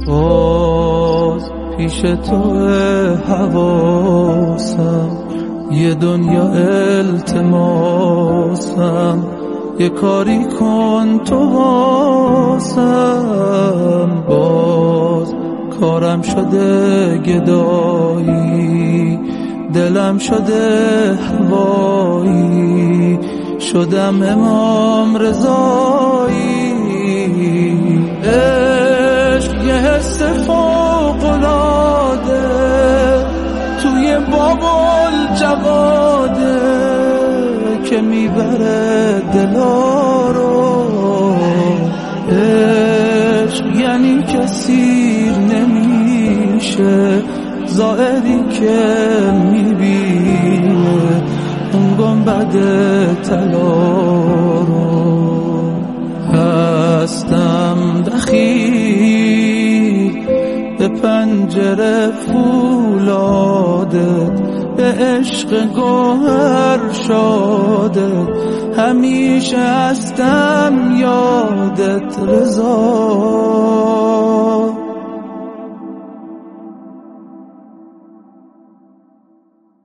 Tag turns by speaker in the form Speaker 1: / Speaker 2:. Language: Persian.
Speaker 1: باز پیش تو حواسم، یه دنیا التماسم، یه کاری کن تو واسم. باز کارم شده گدایی، دلم شده هوایی، شدم امام رضایی. عشق یه حس فوق‌العاده توی بابل جواده که میبره دلا رو. عشق یعنی که سیر نمیشه، زائری که میبینه اون گنبد طلا رو. هستم دخیل به پنجره فولادت، به عشق گوهر شادت، همیشه هستم یادت رضا.